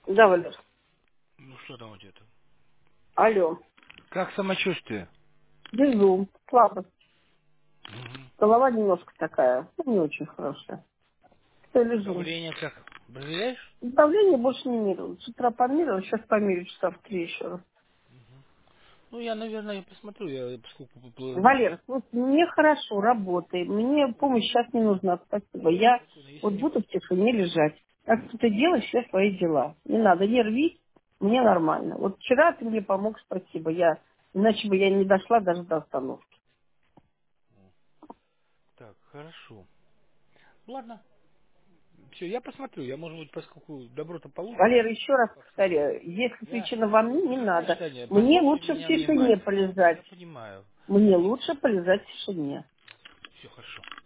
Да, Валер. Ну что там у тебя там? Алло. Как самочувствие? Лежу. Слабость. Мгм. Голова немножко такая. Ну, не очень хорошая. Я лежу. Давление как? Проверяешь? Давление больше не мерил. С утра померил, сейчас померю часа в 3 еще раз. Ну, я, наверное, я посмотрю, поскольку Валер, вот мне хорошо, работаем. Мне помощь сейчас не нужна. Спасибо. Я спокойно, вот если не... буду в тишине лежать. Как ты делаешь все свои дела. Не надо нервить. Мне нормально. Вот вчера ты мне помог, спасибо. Иначе бы я не дошла даже до остановки. Так, хорошо. Ладно, все, я посмотрю. Я, может быть, поскольку добро-то получишь, Валера, еще раз посмотрю. повторяю, если Я, причина во мне, не знаешь, надо. Таня, Мне послушай лучше в меня тишине внимательно. полежать. Я понимаю. Мне лучше полежать в тишине. Все хорошо.